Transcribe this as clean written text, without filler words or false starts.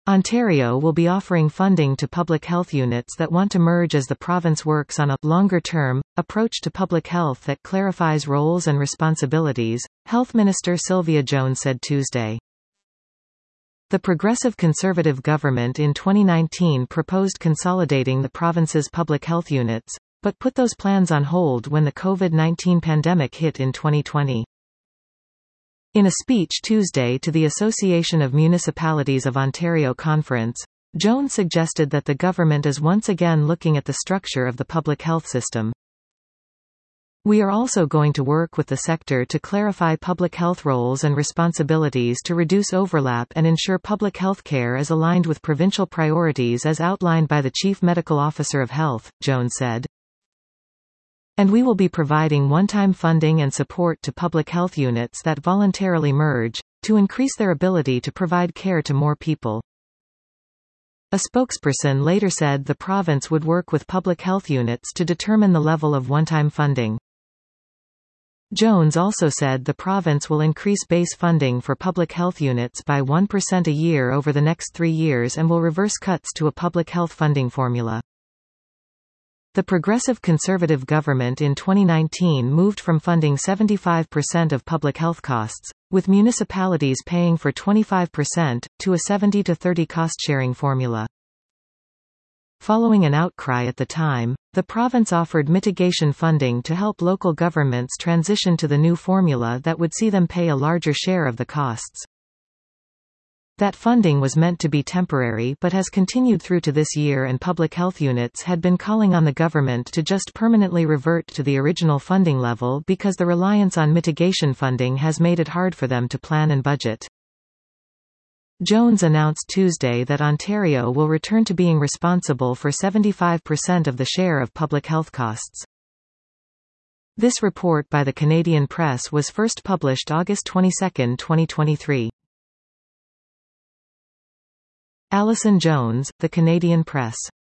Ontario will be offering funding to public health units that want to merge as the province works on a longer-term approach to public health that clarifies roles and responsibilities, Health Minister Sylvia Jones said Tuesday. The Progressive Conservative government in 2019 proposed consolidating the province's public health units, but put those plans on hold when the COVID-19 pandemic hit in 2020. In a speech Tuesday to the Association of Municipalities of Ontario conference, Jones suggested that the government is once again looking at the structure of the public health system. We are also going to work with the sector to clarify public health roles and responsibilities to reduce overlap and ensure public health care is aligned with provincial priorities as outlined by the Chief Medical Officer of Health, Jones said. And we will be providing one-time funding and support to public health units that voluntarily merge, to increase their ability to provide care to more people. A spokesperson later said the province would work with public health units to determine the level of one-time funding. Jones also said the province will increase base funding for public health units by 1% a year over the next 3 years and will reverse cuts to a public health funding formula. The Progressive Conservative government in 2019 moved from funding 75% of public health costs, with municipalities paying for 25%, to a 70-30 cost-sharing formula. Following an outcry at the time, the province offered mitigation funding to help local governments transition to the new formula that would see them pay a larger share of the costs. That funding was meant to be temporary but has continued through to this year, and public health units had been calling on the government to just permanently revert to the original funding level because the reliance on mitigation funding has made it hard for them to plan and budget. Jones announced Tuesday that Ontario will return to being responsible for 75% of the share of public health costs. This report by the Canadian Press was first published August 22, 2023. Alison Jones, The Canadian Press.